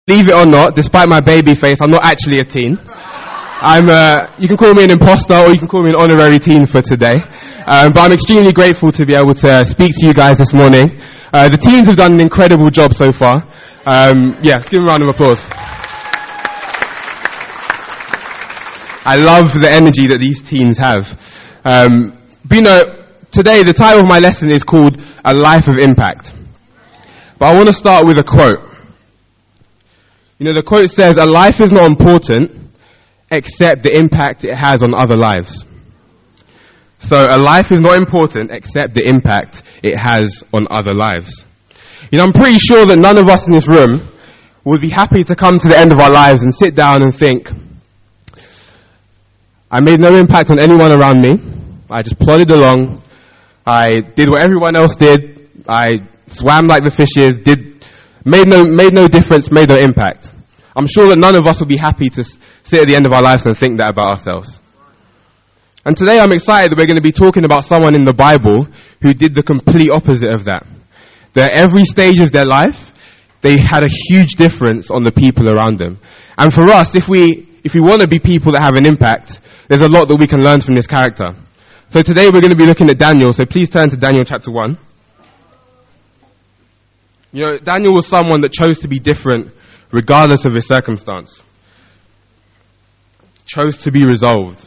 Believe it or not, despite my baby face, I'm not actually a teen. You can call me an imposter or you can call me an honorary teen for today. But I'm extremely grateful to be able to speak to you guys this morning. The teens have done an incredible job so far. Let's give them a round of applause. I love the energy that these teens have. Today the title of my lesson is called A Life of Impact. But I want to start with a quote. The quote says, "A life is not important except the impact it has on other lives." So a life is not important except the impact it has on other lives. I'm pretty sure that none of us in this room would be happy to come to the end of our lives and sit down and think, I made no impact on anyone around me. I just plodded along. I did what everyone else did. I swam like the fishes, made no difference, made no impact. I'm sure that none of us would be happy to sit at the end of our lives and think that about ourselves. And today I'm excited that we're going to be talking about someone in the Bible who did the complete opposite of that. That at every stage of their life, they had a huge difference on the people around them. And for us, if we want to be people that have an impact, there's a lot that we can learn from this character. So today we're going to be looking at Daniel. So please turn to Daniel chapter 1. Daniel was someone that chose to be different regardless of his circumstance. Chose to be resolved.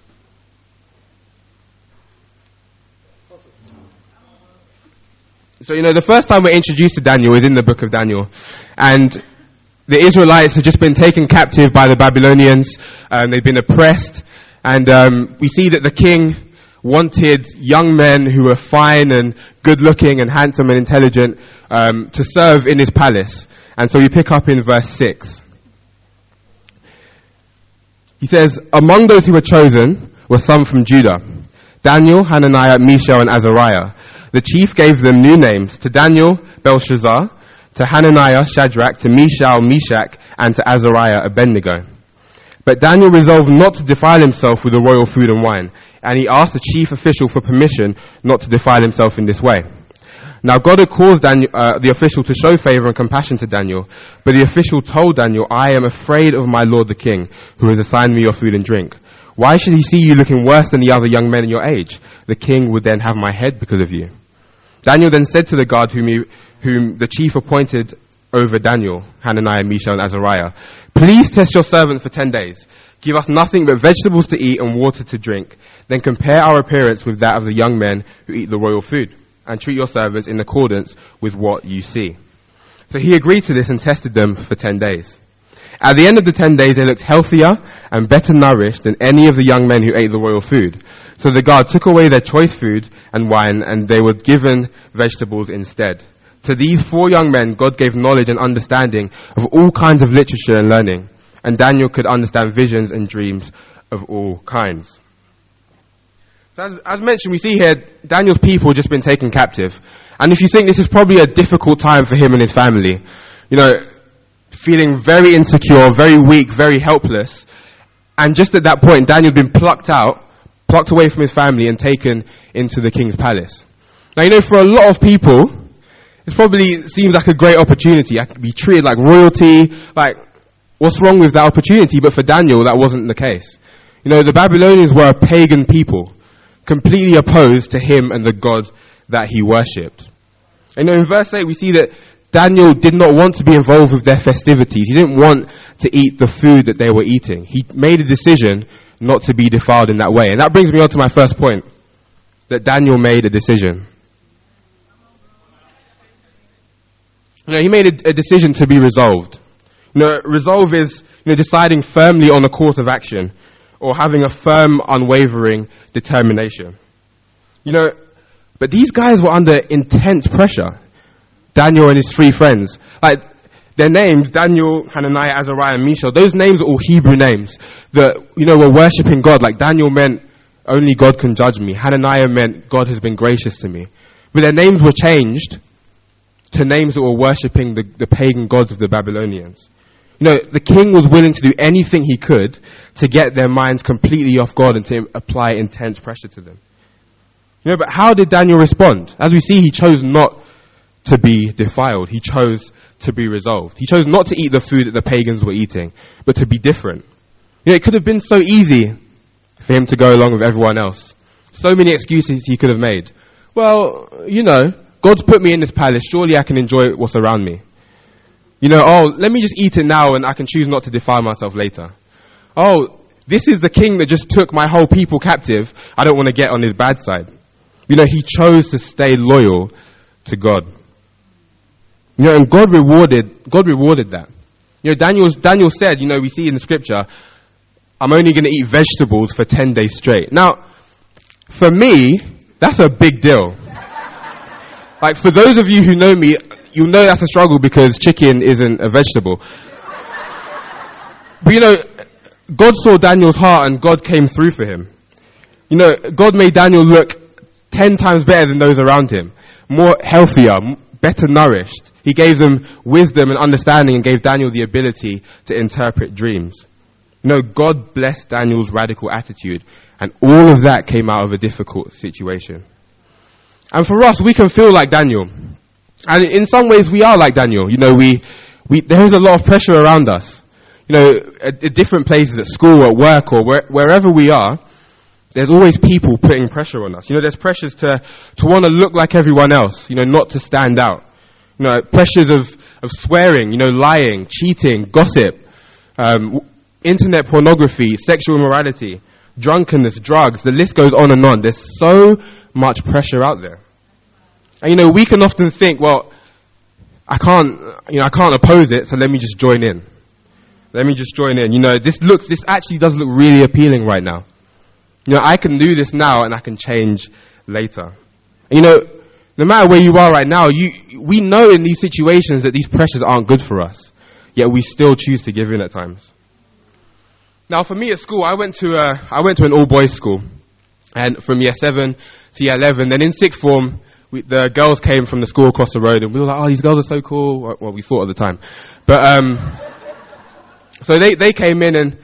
So, the first time we're introduced to Daniel is in the book of Daniel. And the Israelites had just been taken captive by the Babylonians. They'd been oppressed. And we see that the king wanted young men who were fine and good looking and handsome and intelligent to serve in his palace. And so we pick up in verse 6. He says, "Among those who were chosen were some from Judah: Daniel, Hananiah, Mishael, and Azariah. The chief gave them new names: to Daniel, Belshazzar; to Hananiah, Shadrach; to Mishael, Meshach; and to Azariah, Abednego. But Daniel resolved not to defile himself with the royal food and wine, and he asked the chief official for permission not to defile himself in this way. Now God had caused the official to show favor and compassion to Daniel, but the official told Daniel, 'I am afraid of my lord the king, who has assigned me your food and drink. Why should he see you looking worse than the other young men in your age? The king would then have my head because of you.' Daniel then said to the guard whom the chief appointed over Daniel, Hananiah, Mishael, and Azariah, 'Please test your servants for 10 days. Give us nothing but vegetables to eat and water to drink. Then compare our appearance with that of the young men who eat the royal food, and treat your servants in accordance with what you see.' So he agreed to this and tested them for 10 days. At the end of the 10 days, they looked healthier and better nourished than any of the young men who ate the royal food. So the guard took away their choice food and wine, and they were given vegetables instead. To these 4 young men, God gave knowledge and understanding of all kinds of literature and learning, and Daniel could understand visions and dreams of all kinds." So as mentioned, we see here, Daniel's people had just been taken captive. And if you think this is probably a difficult time for him and his family, feeling very insecure, very weak, very helpless. And just at that point, Daniel had been plucked away from his family and taken into the king's palace. Now, for a lot of people, it probably seems like a great opportunity. I could be treated like royalty. Like, what's wrong with that opportunity? But for Daniel, that wasn't the case. The Babylonians were a pagan people, completely opposed to him and the God that he worshipped. In verse 8, we see that Daniel did not want to be involved with their festivities. He didn't want to eat the food that they were eating. He made a decision not to be defiled in that way. And that brings me on to my first point, that Daniel made a decision. He made a decision to be resolved. Resolve is deciding firmly on a course of action, or having a firm, unwavering determination. But these guys were under intense pressure. Daniel and his 3 friends. Their names, Daniel, Hananiah, Azariah, and Mishael, those names are all Hebrew names that, were worshipping God. Like Daniel meant, only God can judge me. Hananiah meant, God has been gracious to me. But their names were changed to names that were worshipping the pagan gods of the Babylonians. The king was willing to do anything he could to get their minds completely off God and to apply intense pressure to them. But how did Daniel respond? As we see, he chose not to be defiled. He chose to be resolved. He chose not to eat the food that the pagans were eating, but to be different. It could have been so easy for him to go along with everyone else. So many excuses he could have made. Well, God's put me in this palace. Surely I can enjoy what's around me. Let me just eat it now and I can choose not to defile myself later. Oh, this is the king that just took my whole people captive. I don't want to get on his bad side. He chose to stay loyal to God. And God rewarded that. Daniel said, we see in the scripture, I'm only going to eat vegetables for 10 days straight. Now, for me, that's a big deal. Like, for those of you who know me, you'll know that's a struggle because chicken isn't a vegetable. But God saw Daniel's heart and God came through for him. God made Daniel look 10 times better than those around him. More healthier, better nourished. He gave them wisdom and understanding and gave Daniel the ability to interpret dreams. God blessed Daniel's radical attitude, and all of that came out of a difficult situation. And for us, we can feel like Daniel. And in some ways, we are like Daniel. There is a lot of pressure around us. At different places, at school, at work, or wherever we are, there's always people putting pressure on us. There's pressures to want to look like everyone else, not to stand out. Pressures of swearing, lying, cheating, gossip, internet pornography, sexual immorality, drunkenness, drugs, the list goes on and on. There's so much pressure out there. And we can often think, well, I can't oppose it, so let me just join in. This actually does look really appealing right now. I can do this now and I can change later. No matter where you are right now, we know in these situations that these pressures aren't good for us, yet we still choose to give in at times. Now, for me at school, I went to an all-boys school, and from year 7 to year 11, then in sixth form, the girls came from the school across the road, and we were like, oh, these girls are so cool. Well, we thought at the time. But, so they came in, and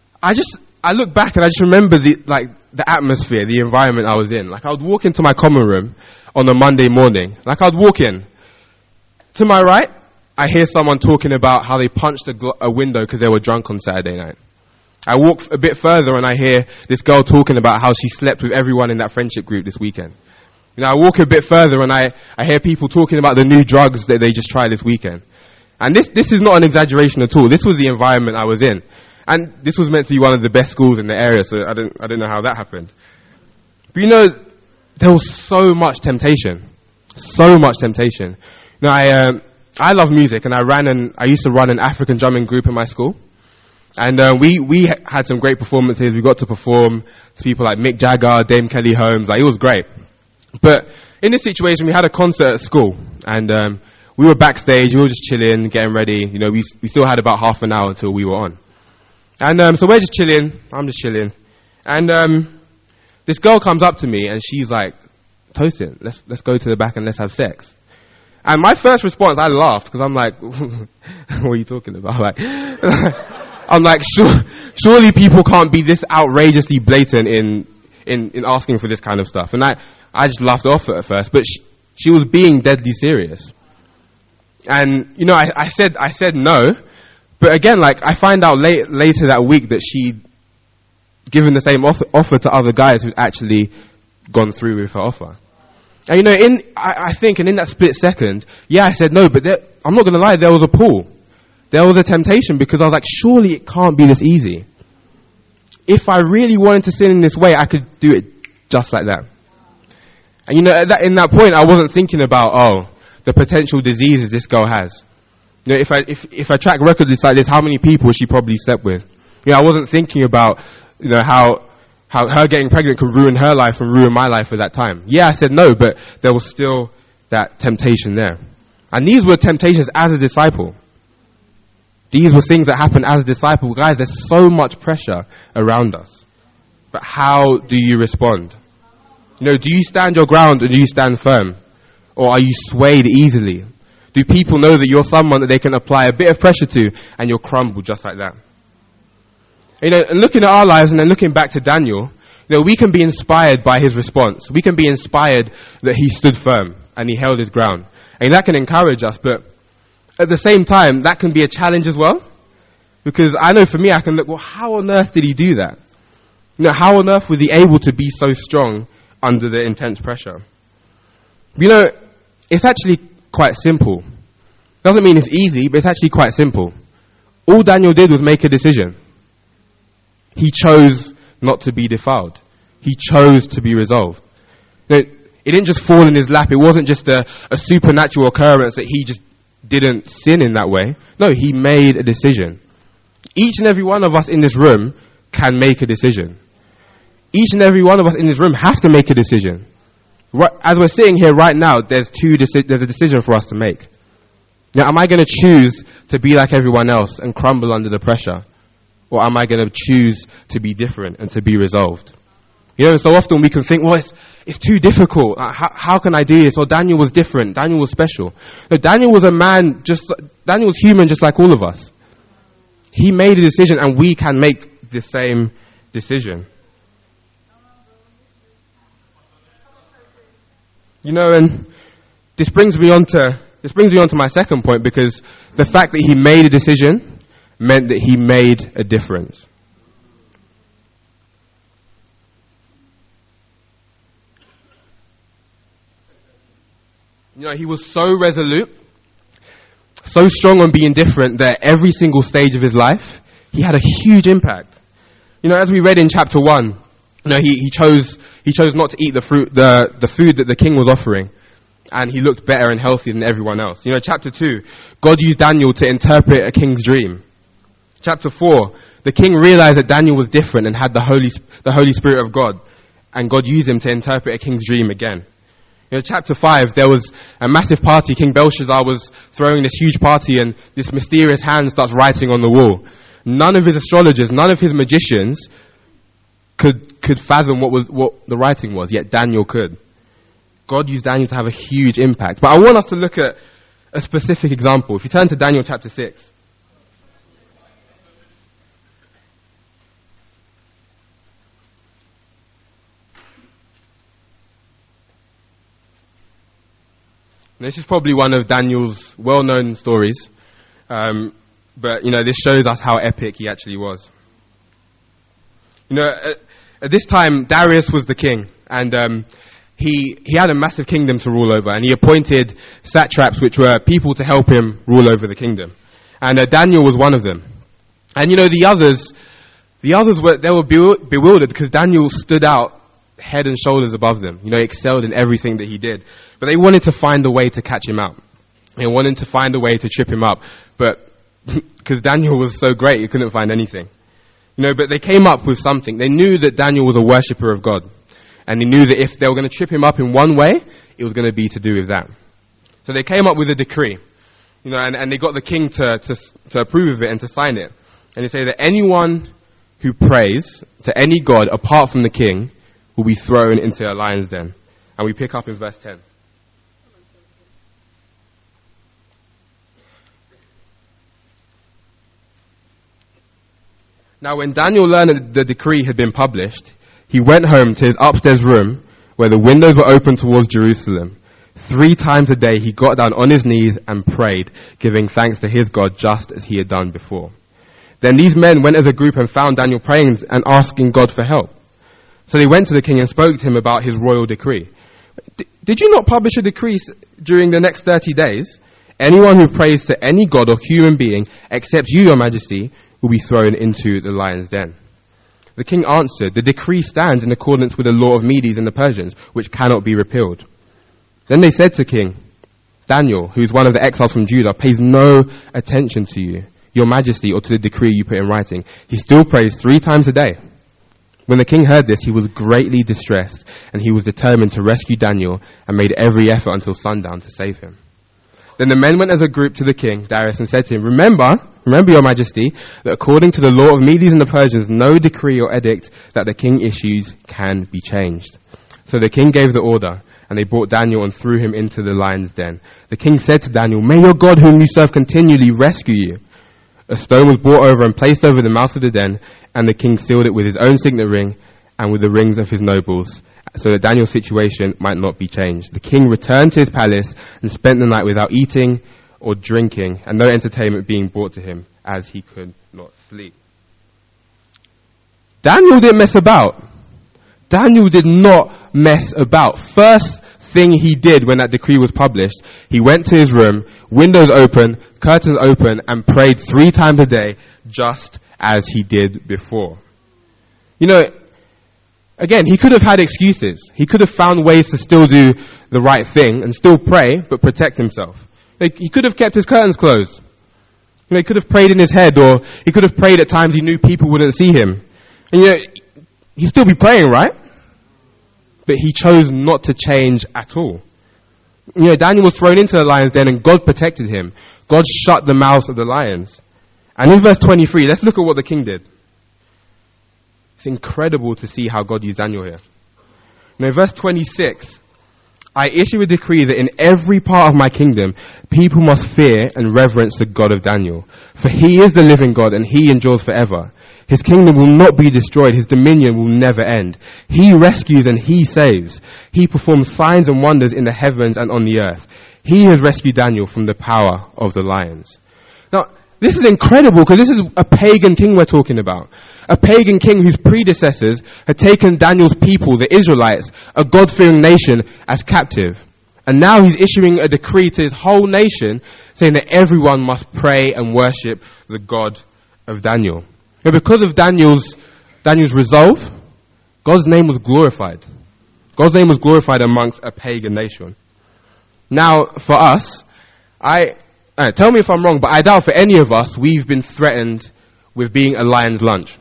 I look back and I just remember the atmosphere, the environment I was in. Like, I would walk into my common room on a Monday morning. Like, I'd walk in. To my right, I hear someone talking about how they punched a window because they were drunk on Saturday night. I walk a bit further and I hear this girl talking about how she slept with everyone in that friendship group this weekend. I walk a bit further and I hear people talking about the new drugs that they just tried this weekend. And this is not an exaggeration at all. This was the environment I was in. And this was meant to be one of the best schools in the area, so I don't know how that happened. But there was so much temptation. So much temptation. I love music, and I used to run an African drumming group in my school. And we had some great performances. We got to perform to people like Mick Jagger, Dame Kelly Holmes. It was great. But in this situation, we had a concert at school, and we were backstage. We were just chilling, getting ready. We still had about half an hour until we were on. And so we're just chilling. I'm just chilling. And this girl comes up to me, and she's like, Tosin, let's go to the back and let's have sex. And my first response, I laughed, because I'm like, what are you talking about? I'm like, surely people can't be this outrageously blatant in asking for this kind of stuff. And I just laughed off at first, but she was being deadly serious. And, I said no, but again, I find out later that week that she'd given the same offer to other guys who'd actually gone through with her offer. And, I think, and in that split second, I said no, but I'm not going to lie, there was a pull. There was a temptation, because I was like, surely it can't be this easy. If I really wanted to sin in this way, I could do it just like that. And in that point, I wasn't thinking about, the potential diseases this girl has. If I track records like this, how many people she probably slept with? I wasn't thinking about, how her getting pregnant could ruin her life and ruin my life at that time. I said no, but there was still that temptation there. And these were temptations as a disciple. These were things that happened as a disciple. Guys, there's so much pressure around us. But how do you respond? Do you stand your ground, or do you stand firm? Or are you swayed easily? Do people know that you're someone that they can apply a bit of pressure to and you'll crumble just like that? And looking at our lives and then looking back to Daniel, we can be inspired by his response. We can be inspired that he stood firm and he held his ground. And that can encourage us, but at the same time, that can be a challenge as well. Because I know for me, I can look, well, how on earth did he do that? How on earth was he able to be so strong under the intense pressure? It's actually quite simple. Doesn't mean it's easy, but it's actually quite simple. All Daniel did was make a decision. He chose not to be defiled. He chose to be resolved. It didn't just fall in his lap. It wasn't just a supernatural occurrence that he just didn't sin in that way. No, he made a decision. Each and every one of us in this room can make a decision. Each and every one of us in this room have to make a decision. As we're sitting here right now, there's a decision for us to make. Now, am I going to choose to be like everyone else and crumble under the pressure? Or am I going to choose to be different and to be resolved? So often we can think, well, it's too difficult. How can I do this? Or Daniel was different. Daniel was special. No, Daniel was Daniel was human just like all of us. He made a decision and we can make the same decision. And this brings me on to my second point, because the fact that he made a decision meant that he made a difference. He was so resolute, so strong on being different that every single stage of his life, he had a huge impact. As we read in chapter 1, he chose not to eat the food that the king was offering, and he looked better and healthier than everyone else. Chapter 2, God used Daniel to interpret a king's dream. Chapter 4, the king realized that Daniel was different and had the Holy Spirit of God, and God used him to interpret a king's dream again. Chapter 5, there was a massive party. King Belshazzar was throwing this huge party, and this mysterious hand starts writing on the wall. None of his astrologers, none of his magicians could fathom what the writing was, yet Daniel could. God used Daniel to have a huge impact. But I want us to look at a specific example. If you turn to Daniel chapter 6. This is probably one of Daniel's well-known stories, but this shows us how epic he actually was. At this time, Darius was the king, and he had a massive kingdom to rule over, and he appointed satraps, which were people to help him rule over the kingdom. And Daniel was one of them. And the others were bewildered because Daniel stood out head and shoulders above them. Excelled in everything that he did. But they wanted to find a way to catch him out. They wanted to find a way to trip him up. But because Daniel was so great, you couldn't find anything. But they came up with something. They knew that Daniel was a worshipper of God. And they knew that if they were going to trip him up in one way, it was going to be to do with that. So they came up with a decree. And they got the king to approve of it and to sign it. And they say that anyone who prays to any god apart from the king will be thrown into a lion's den. And we pick up in verse 10. Now when Daniel learned that the decree had been published, he went home to his upstairs room where the windows were open towards Jerusalem. 3 times a day he got down on his knees and prayed, giving thanks to his God just as he had done before. Then these men went as a group and found Daniel praying and asking God for help. So they went to the king and spoke to him about his royal decree. Did you not publish a decree during the next 30 days? Anyone who prays to any god or human being except you, your majesty, will be thrown into the lion's den. The king answered, the decree stands in accordance with the law of Medes and the Persians, which cannot be repealed. Then they said to King Daniel, who is one of the exiles from Judah, pays no attention to you, your majesty, or to the decree you put in writing. He still prays 3 times a day. When the king heard this, he was greatly distressed, and he was determined to rescue Daniel and made every effort until sundown to save him. Then the men went as a group to the king, Darius, and said to him, Remember, your majesty, that according to the law of Medes and the Persians, no decree or edict that the king issues can be changed. So the king gave the order, and they brought Daniel and threw him into the lion's den. The king said to Daniel, May your God whom you serve continually rescue you. A stone was brought over and placed over the mouth of the den, and the king sealed it with his own signet ring and with the rings of his nobles, so that Daniel's situation might not be changed. The king returned to his palace and spent the night without eating or drinking, and no entertainment being brought to him, as he could not sleep. Daniel didn't mess about. Daniel did not mess about. First thing he did when that decree was published, he went to his room, windows open, curtains open, and prayed 3 times a day, just as he did before. You know, again, he could have had excuses. He could have found ways to still do the right thing and still pray, but protect himself. Like, he could have kept his curtains closed. You know, he could have prayed in his head, or he could have prayed at times he knew people wouldn't see him. And you know, he'd still be praying, right? But he chose not to change at all. You know, Daniel was thrown into the lion's den and God protected him. God shut the mouths of the lions. And in verse 23, let's look at what the king did. It's incredible to see how God used Daniel here. You know, verse 26, I issue a decree that in every part of my kingdom, people must fear and reverence the God of Daniel. For he is the living God and he endures forever. His kingdom will not be destroyed. His dominion will never end. He rescues and he saves. He performs signs and wonders in the heavens and on the earth. He has rescued Daniel from the power of the lions. Now, this is incredible because this is a pagan king we're talking about. A pagan king whose predecessors had taken Daniel's people, the Israelites, a God-fearing nation, as captive. And now he's issuing a decree to his whole nation saying that everyone must pray and worship the God of Daniel. And because of Daniel's resolve, God's name was glorified. God's name was glorified amongst a pagan nation. Now, for us, tell me if I'm wrong, but I doubt for any of us we've been threatened with being a lion's lunch.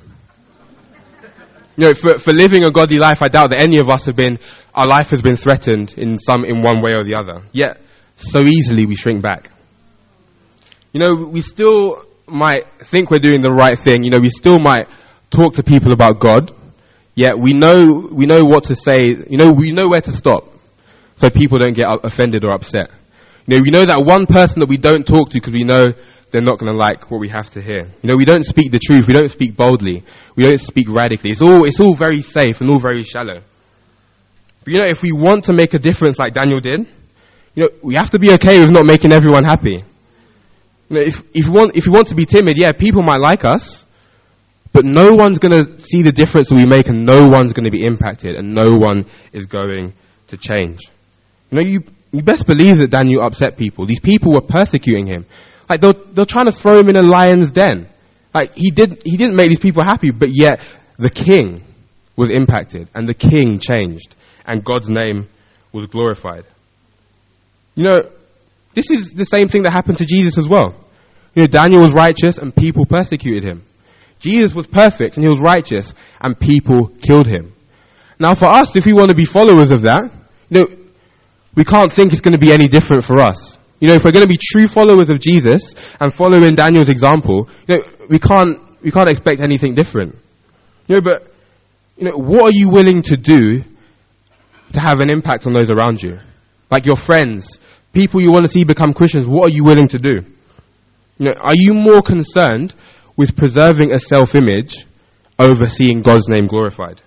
You know, for living a godly life, I doubt that any of us our life has been threatened in one way or the other. Yet, so easily we shrink back. You know, we still might think we're doing the right thing. You know, we still might talk to people about God. Yet we know what to say. You know, we know where to stop, so people don't get offended or upset. You know, we know that one person that we don't talk to because we know they're not going to like what we have to hear. You know, we don't speak the truth. We don't speak boldly. We don't speak radically. It's all very safe and all very shallow. But you know, if we want to make a difference like Daniel did, you know, we have to be okay with not making everyone happy. You know, if you want to be timid, yeah, people might like us, but no one's going to see the difference that we make, and no one's going to be impacted, and no one is going to change. You know, you best believe that Daniel upset people. These people were persecuting him. Like, they're trying to throw him in a lion's den. Like, he didn't make these people happy, but yet the king was impacted, and the king changed, and God's name was glorified. You know, this is the same thing that happened to Jesus as well. You know, Daniel was righteous and people persecuted him. Jesus was perfect and he was righteous and people killed him. Now for us, if we want to be followers of that, you know, we can't think it's going to be any different for us. You know, if we're going to be true followers of Jesus and follow in Daniel's example, you know, we can't expect anything different. You know, but, you know, what are you willing to do to have an impact on those around you? Like your friends, people you want to see become Christians, what are you willing to do? You know, are you more concerned with preserving a self-image over seeing God's name glorified?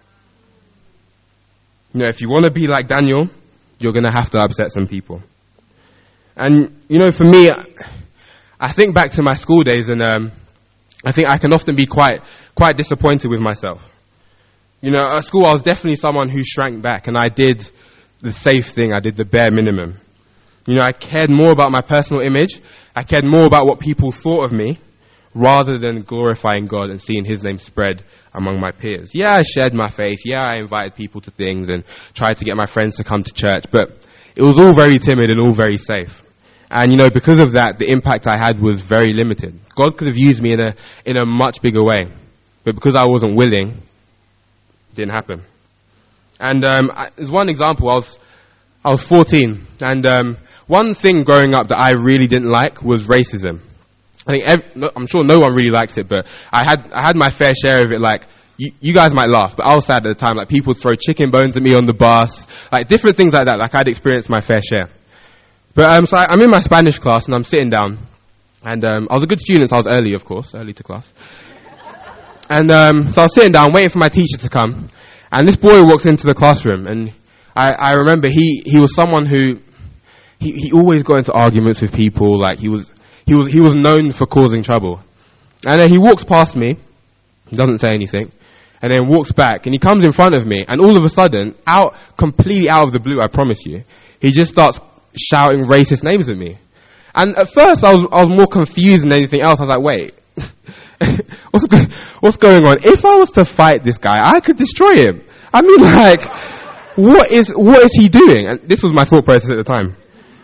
You know, if you want to be like Daniel, you're going to have to upset some people. And, you know, for me, I think back to my school days, and I think I can often be quite disappointed with myself. You know, at school I was definitely someone who shrank back, and I did the safe thing. I did the bare minimum. You know, I cared more about my personal image. I cared more about what people thought of me rather than glorifying God and seeing his name spread among my peers. Yeah, I shared my faith. Yeah, I invited people to things and tried to get my friends to come to church, but it was all very timid and all very safe. And, you know, because of that, the impact I had was very limited. God could have used me in a much bigger way, but because I wasn't willing, it didn't happen. And there's one example. I was 14, and one thing growing up that I really didn't like was racism. I think I'm sure no one really likes it, but I had my fair share of it. Like, you guys might laugh, but I was sad at the time. Like, people would throw chicken bones at me on the bus, like different things like that. Like, I'd experienced my fair share. But so I'm in my Spanish class and I'm sitting down, and I was a good student, so I was early, of course, early to class. And so I was sitting down waiting for my teacher to come, and this boy walks into the classroom, and I remember he was someone who he always got into arguments with people. Like he was known for causing trouble. And then he walks past me, he doesn't say anything, and then walks back, and he comes in front of me, and all of a sudden, completely out of the blue, I promise you, he just starts shouting racist names at me. And at first, I was more confused than anything else. I was like, wait, what's going on? If I was to fight this guy, I could destroy him. I mean, like, what is he doing? And this was my thought process at the time.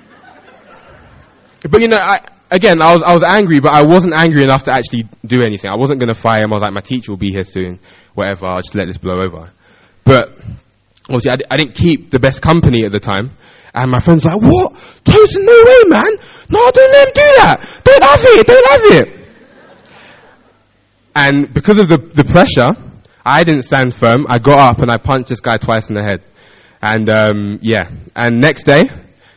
But I was angry, but I wasn't angry enough to actually do anything. I wasn't going to fire him. I was like, my teacher will be here soon, whatever, I'll just let this blow over. But obviously I didn't keep the best company at the time. And my friend's like, what? Tosin, no way, man. No, don't let him do that. Don't have it. And because of the pressure, I didn't stand firm. I got up and I punched this guy twice in the head. And and next thing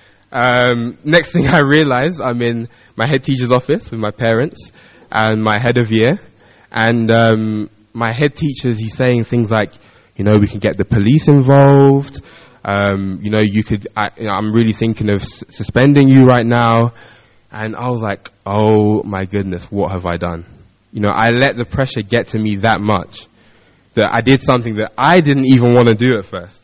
I realized, I'm in my head teacher's office with my parents and my head of year. And my head teacher, he's saying things like, we can get the police involved. I'm really thinking of suspending you right now. And I was like, oh my goodness, what have I done? I let the pressure get to me that much that I did something that I didn't even want to do at first.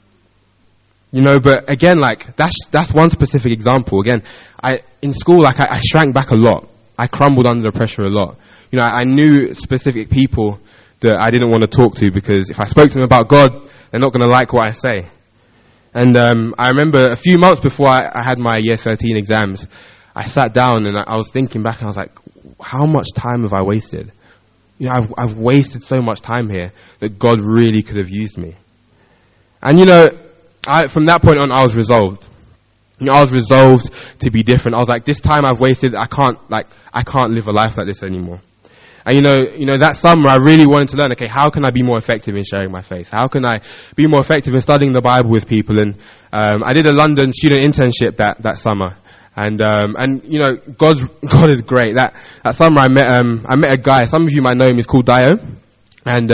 But again, like, that's one specific example. Again, in school, like, I shrank back a lot. I crumbled under the pressure a lot. I knew specific people that I didn't want to talk to because if I spoke to them about God, they're not going to like what I say. And I remember a few months before I had my year 13 exams, I sat down and I was thinking back and I was like, how much time have I wasted? I've wasted so much time here that God really could have used me. And from that point on, I was resolved. I was resolved to be different. I was like, this time I've wasted, I can't live a life like this anymore. And that summer I really wanted to learn, okay, how can I be more effective in sharing my faith? How can I be more effective in studying the Bible with people? And I did a London student internship that summer. And God is great. That summer I met a guy, some of you might know him, he's called Dio. And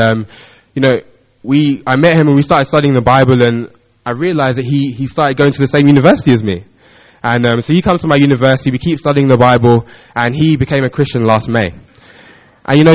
I met him and we started studying the Bible, and I realized that he started going to the same university as me. And so he comes to my university, we keep studying the Bible, and he became a Christian last May. And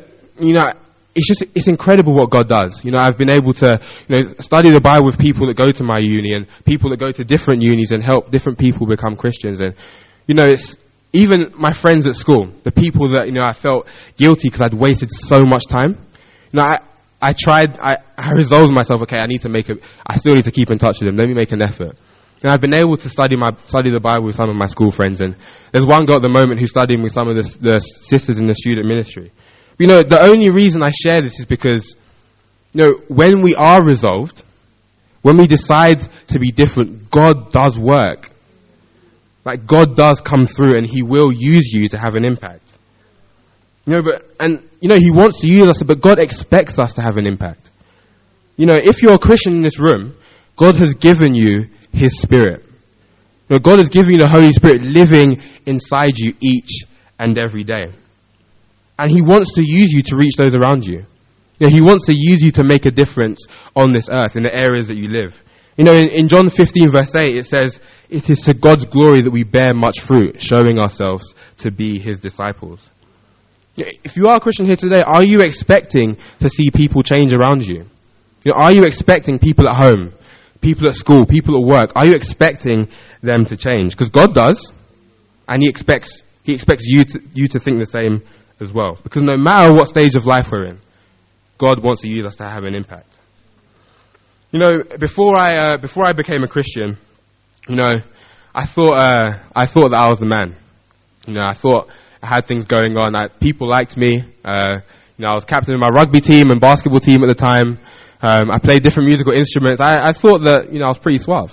it's incredible what God does. I've been able to study the Bible with people that go to my uni and people that go to different unis and help different people become Christians. And it's even my friends at school, the people that I felt guilty because I'd wasted so much time. I resolved myself, okay, I still need to keep in touch with them. Let me make an effort. And I've been able to study the Bible with some of my school friends. And there's one girl at the moment who's studying with some of the sisters in the student ministry. The only reason I share this is because, when we are resolved, when we decide to be different, God does work. Like, God does come through and He will use you to have an impact. He wants to use us, but God expects us to have an impact. If you're a Christian in this room, God has given you His Spirit. God has given you the Holy Spirit living inside you each and every day. And He wants to use you to reach those around you. He wants to use you to make a difference on this earth, in the areas that you live. In John 15 verse 8, it says, it is to God's glory that we bear much fruit, showing ourselves to be His disciples. If you are a Christian here today, are you expecting to see people change around you? Are you expecting people at home, people at school, people at work, are you expecting them to change? Because God does, and He expects you to think the same as well. Because no matter what stage of life we're in, God wants to use us to have an impact. Before I became a Christian, I thought that I was the man. I thought I had things going on. People liked me. I was captain of my rugby team and basketball team at the time. I played different musical instruments. I thought that, I was pretty suave.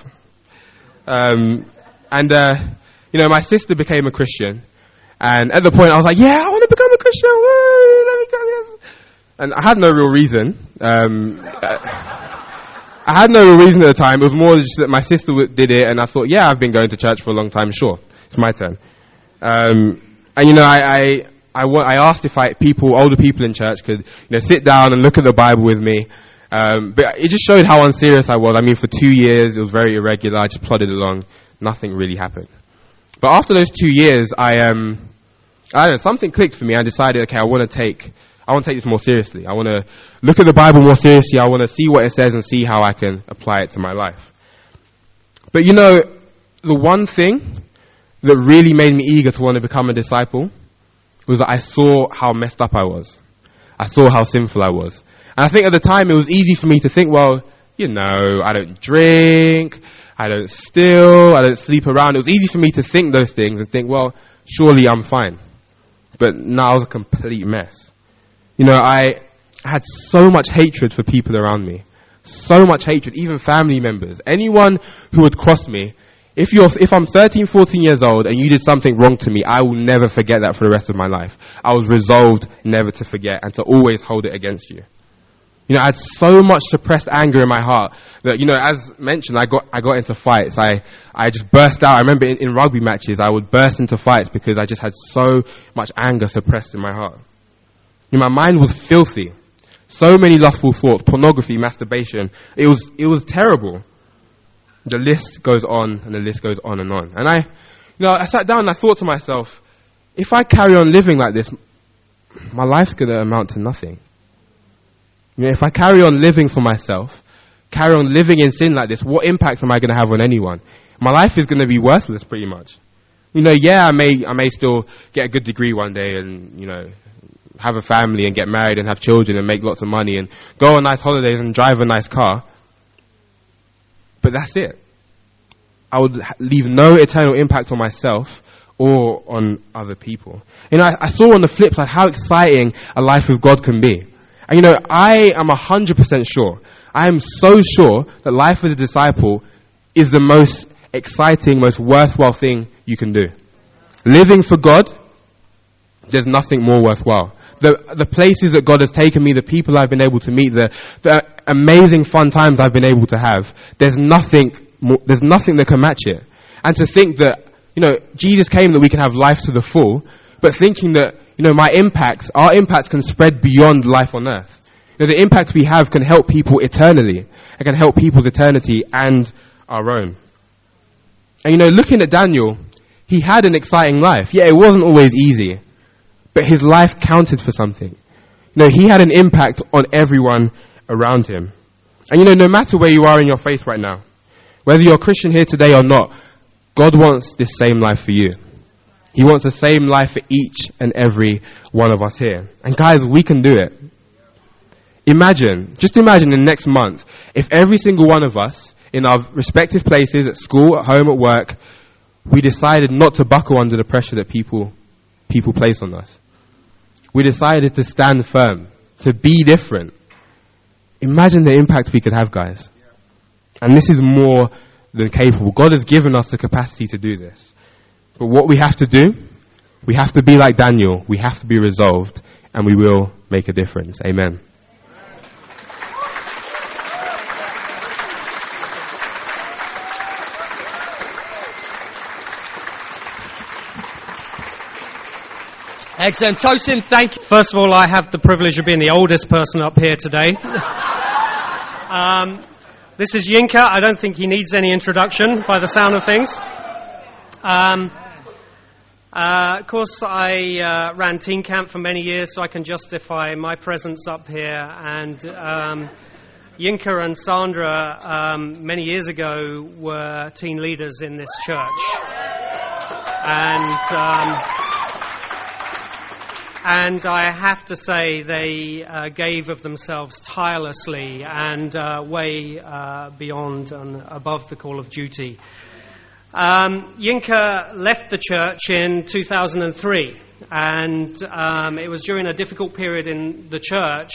My sister became a Christian. And at the point I was like, yeah, I want to become a Christian. Woo, let me go this. And I had no real reason. I had no real reason at the time. It was more just that my sister did it, and I thought, yeah, I've been going to church for a long time. Sure, it's my turn. I asked if older people in church could, sit down and look at the Bible with me. But it just showed how unserious I was. For 2 years, it was very irregular. I just plodded along. nothing really happened. But after those 2 years, I don't know, something clicked for me. I decided, okay, I want to take this more seriously. I want to look at the Bible more seriously. I want to see what it says and see how I can apply it to my life. But you know, the one thing that really made me eager to want to become a disciple was that I saw how messed up I was. I saw how sinful I was. And I think at the time it was easy for me to think, well, you know, I don't drink, I don't steal, I don't sleep around. It was easy for me to think those things and think, well, surely I'm fine. But no, I was a complete mess. You know, I had so much hatred for people around me. So much hatred, even family members. Anyone who would cross me. If I'm 13, 14 years old and you did something wrong to me, I will never forget that for the rest of my life. I was resolved never to forget and to always hold it against you. You know, I had so much suppressed anger in my heart that, you know, as mentioned, I got into fights. I just burst out. I remember in rugby matches, I would burst into fights because I just had so much anger suppressed in my heart. You know, my mind was filthy. So many lustful thoughts, pornography, masturbation. It was terrible. The list goes on and the list goes on and on. And I sat down and I thought to myself, if I carry on living like this, my life's going to amount to nothing. You know, if I carry on living for myself, carry on living in sin like this, what impact am I going to have on anyone? My life is going to be worthless pretty much. You know, yeah, I may still get a good degree one day and, you know, have a family and get married and have children and make lots of money and go on nice holidays and drive a nice car. But that's it. I would leave no eternal impact on myself or on other people. You know, I saw on the flip side how exciting a life with God can be. And you know, I am 100% sure, I am so sure that life as a disciple is the most exciting, most worthwhile thing you can do. Living for God, there's nothing more worthwhile. The places that God has taken me, the people I've been able to meet, the amazing fun times I've been able to have, there's nothing that can match it. And to think that, you know, Jesus came that we can have life to the full, but thinking that, you know, our impacts can spread beyond life on earth. You know, the impact we have can help people eternally. It can help people's eternity and our own. And you know, looking at Daniel, he had an exciting life. Yeah, it wasn't always easy, but his life counted for something. You know, he had an impact on everyone around him. And you know, no matter where you are in your faith right now, whether you're a Christian here today or not, God wants this same life for you. He wants the same life for each and every one of us here. And guys, we can do it. Just imagine in the next month, if every single one of us, in our respective places, at school, at home, at work, we decided not to buckle under the pressure that people place on us. We decided to stand firm, to be different. Imagine the impact we could have, guys. And this is more than capable. God has given us the capacity to do this. But what we have to do, we have to be like Daniel. We have to be resolved, and we will make a difference. Amen. Excellent. Tosin, thank you. First of all, I have the privilege of being the oldest person up here today. This is Yinka. I don't think he needs any introduction by the sound of things. Of course, I ran teen camp for many years, so I can justify my presence up here. And Yinka and Sandra, many years ago, were teen leaders in this church. And I have to say they gave of themselves tirelessly and way beyond and above the call of duty. Yinka left the church in 2003, and it was during a difficult period in the church.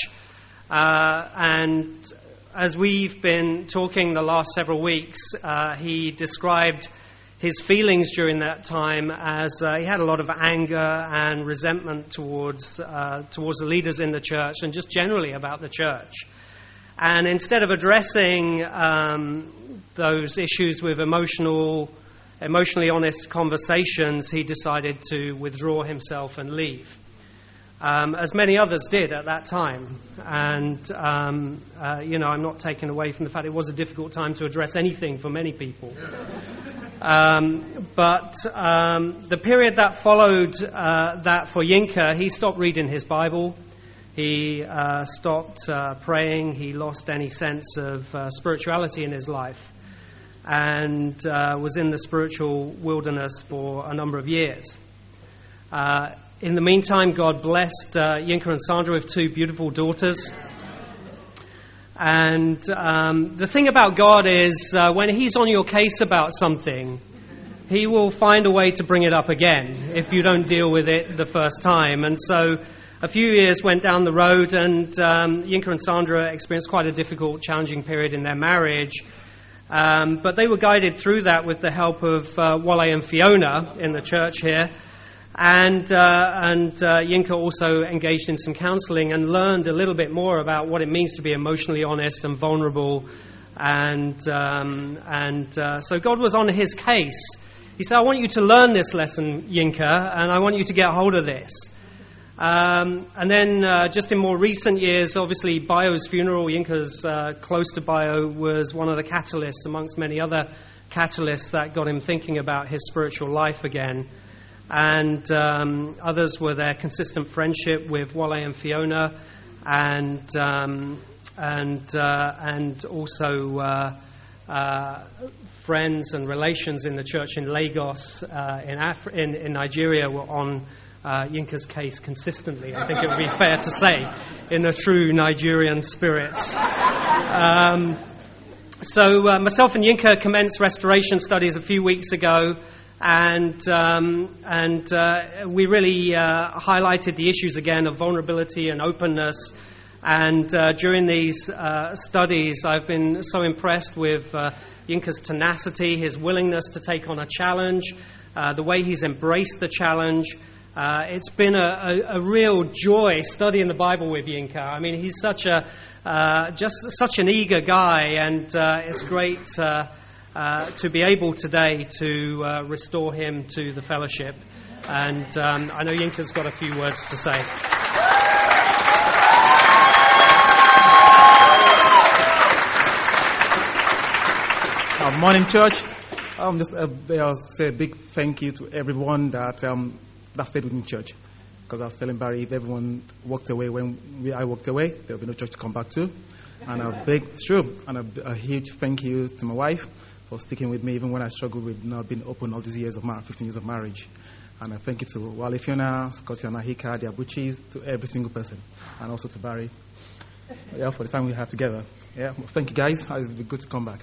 And as we've been talking the last several weeks, he described his feelings during that time as he had a lot of anger and resentment towards the leaders in the church and just generally about the church. And instead of addressing those issues with emotionally honest conversations, he decided to withdraw himself and leave, as many others did at that time. And, I'm not taken away from the fact it was a difficult time to address anything for many people. But the period that followed that for Yinka, he stopped reading his Bible. He stopped praying. He lost any sense of spirituality in his life, and was in the spiritual wilderness for a number of years. In the meantime, God blessed Yinka and Sandra with 2 beautiful daughters. And the thing about God is when He's on your case about something, He will find a way to bring it up again if you don't deal with it the first time. And so a few years went down the road, and Yinka and Sandra experienced quite a difficult, challenging period in their marriage. But they were guided through that with the help of Wale and Fiona in the church here. And Yinka also engaged in some counseling and learned a little bit more about what it means to be emotionally honest and vulnerable. And so God was on his case. He said, I want you to learn this lesson, Yinka, and I want you to get hold of this. And then just in more recent years, obviously Bayo's funeral, Yinka's close to Bayo, was one of the catalysts amongst many other catalysts that got him thinking about his spiritual life again. And others were their consistent friendship with Wale and Fiona, and also friends and relations in the church in Lagos, in Nigeria, were on Yinka's case consistently. I think it would be fair to say, in a true Nigerian spirit. So myself and Yinka commenced restoration studies a few weeks ago. And we really highlighted the issues again of vulnerability and openness. And during these studies, I've been so impressed with Yinka's tenacity, his willingness to take on a challenge, the way he's embraced the challenge. It's been a real joy studying the Bible with Yinka. I mean, he's such an eager guy, and it's great to be able today to restore him to the fellowship. And I know Yinka's got a few words to say. Morning, church. Just I'll say a big thank you to everyone that stayed within church. Because I was telling Barry, if everyone walked away when I walked away, there will be no church to come back to. And it's true. And a huge thank you to my wife for sticking with me even when I struggled with not being open all these years of 15 years of marriage. And I thank you to Wale, Fiona, Scotty, and Ahika, the Abuchis, to every single person, and also to Barry, for the time we had together. Yeah, well, thank you guys. It's been good to come back.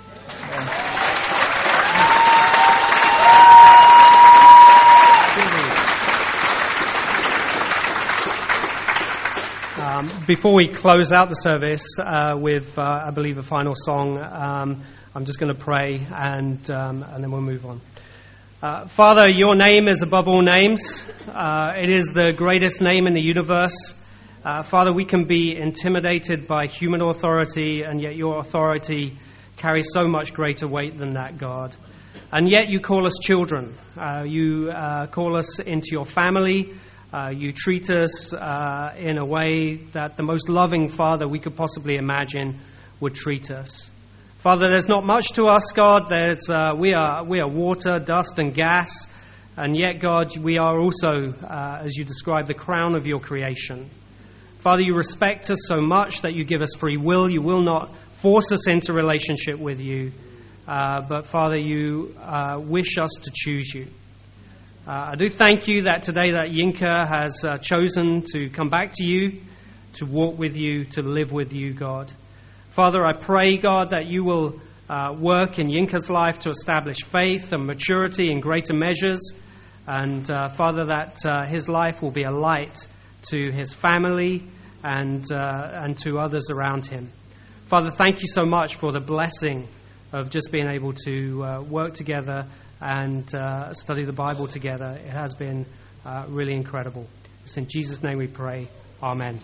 Before we close out the service with, I believe, a final song, I'm just going to pray, and then we'll move on. Father, your name is above all names. It is the greatest name in the universe. Father, we can be intimidated by human authority, and yet your authority carries so much greater weight than that, God. And yet you call us children. You call us into your family. You treat us in a way that the most loving Father we could possibly imagine would treat us. Father, there's not much to us, God. We are water, dust, and gas. And yet, God, we are also, as you describe, the crown of your creation. Father, you respect us so much that you give us free will. You will not force us into relationship with you. But, Father, you wish us to choose you. I do thank you that today that Yinka has chosen to come back to you, to walk with you, to live with you, God. Father, I pray, God, that you will work in Yinka's life to establish faith and maturity in greater measures. And, Father, that his life will be a light to his family and to others around him. Father, thank you so much for the blessing of just being able to work together and study the Bible together. It has been really incredible. It's in Jesus' name we pray. Amen.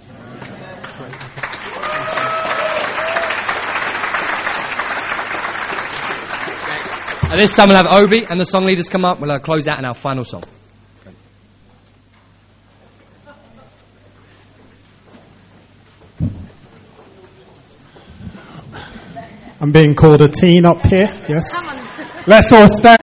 At this time we'll have Obi and the song leaders come up. We'll close out in our final song. I'm being called a teen up here. Yes. Let's all stand.